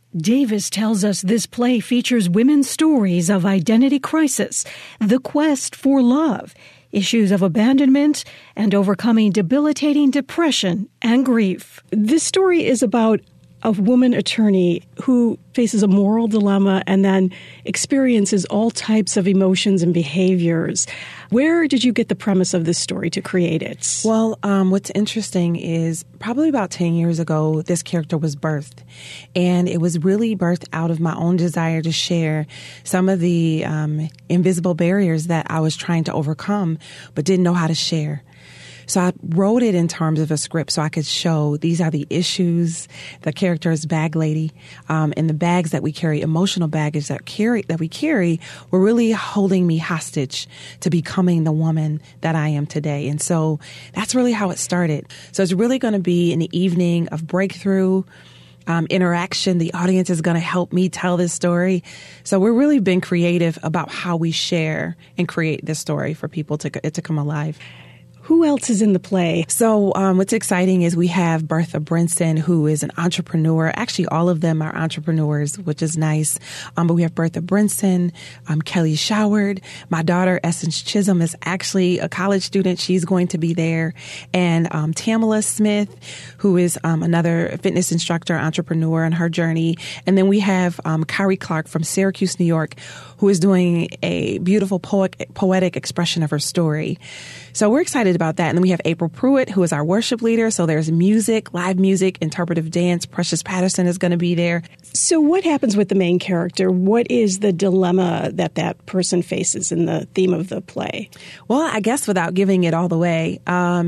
Davis tells us this play features women's stories of identity crisis, the quest for love, issues of abandonment, and overcoming debilitating depression and grief. This story is about a woman attorney who faces a moral dilemma and then experiences all types of emotions and behaviors. Where did you get the premise of this story to create it? Well, what's interesting is probably about 10 years ago, this character was birthed. And it was really birthed out of my own desire to share some of the invisible barriers that I was trying to overcome, but didn't know how to share. So I wrote it in terms of a script so I could show these are the issues. The character is Bag Lady, and the bags that we carry, emotional baggage that we carry, were really holding me hostage to becoming the woman that I am today. And so that's really how it started. So it's really going to be an evening of breakthrough, interaction. The audience is going to help me tell this story. So we're really been creative about how we share and create this story for people to come alive. Who else is in the play? So what's exciting is we have Bertha Brinson, who is an entrepreneur. Actually, all of them are entrepreneurs, which is nice. But we have Bertha Brinson, Kelly Showard. My daughter, Essence Chisholm, is actually a college student. She's going to be there. And Tamala Smith, who is another fitness instructor, entrepreneur in her journey. And then we have Kyrie Clark from Syracuse, New York, who is doing a beautiful poetic expression of her story. So we're excited about that. And then we have April Pruitt, who is our worship leader. So there's music, live music, interpretive dance. Precious Patterson is going to be there. So what happens with the main character? What is the dilemma that person faces in the theme of the play? Well, I guess without giving it all the way,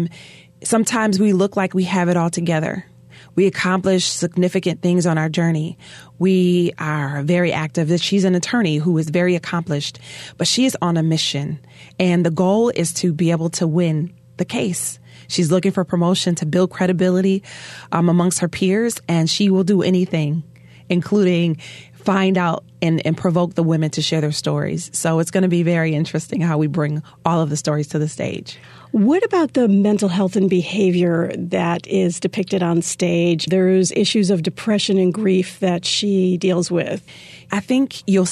sometimes we look like we have it all together. We accomplish significant things on our journey. We are very active. She's an attorney who is very accomplished, but she is on a mission. And the goal is to be able to win the case. She's looking for promotion to build credibility amongst her peers, and she will do anything, including find out and provoke the women to share their stories. So it's going to be very interesting how we bring all of the stories to the stage. What about the mental health and behavior that is depicted on stage? There's issues of depression and grief that she deals with. I think you'll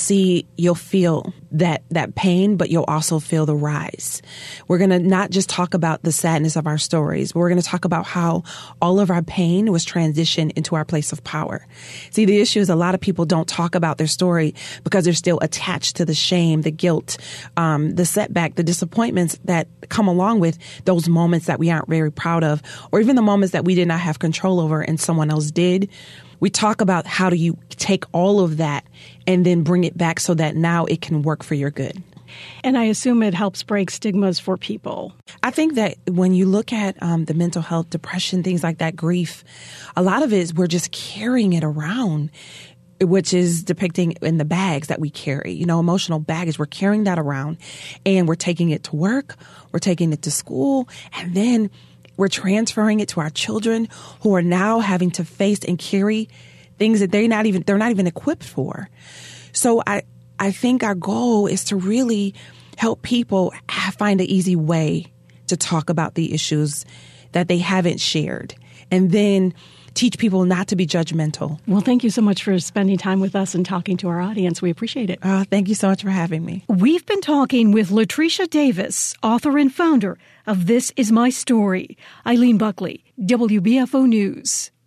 feel that pain, but you'll also feel the rise. We're going to not just talk about the sadness of our stories, but we're going to talk about how all of our pain was transitioned into our place of power. See, the issue is a lot of people don't talk about their story because they're still attached to the shame, the guilt, the setback, the disappointments that come along with those moments that we aren't very proud of, or even the moments that we did not have control over and someone else did. We talk about how do you take all of that and then bring it back so that now it can work for your good. And I assume it helps break stigmas for people. I think that when you look at the mental health, depression, things like that, grief, a lot of it is we're just carrying it around, which is depicting in the bags that we carry, emotional baggage. We're carrying that around and we're taking it to work, we're taking it to school, and then we're transferring it to our children who are now having to face and carry things that they're not even equipped for. So I think our goal is to really help people find an easy way to talk about the issues that they haven't shared, and then teach people not to be judgmental. Well, thank you so much for spending time with us and talking to our audience. We appreciate it. Thank you so much for having me. We've been talking with Latricia Davis, author and founder of This Is My Story. Eileen Buckley, WBFO News.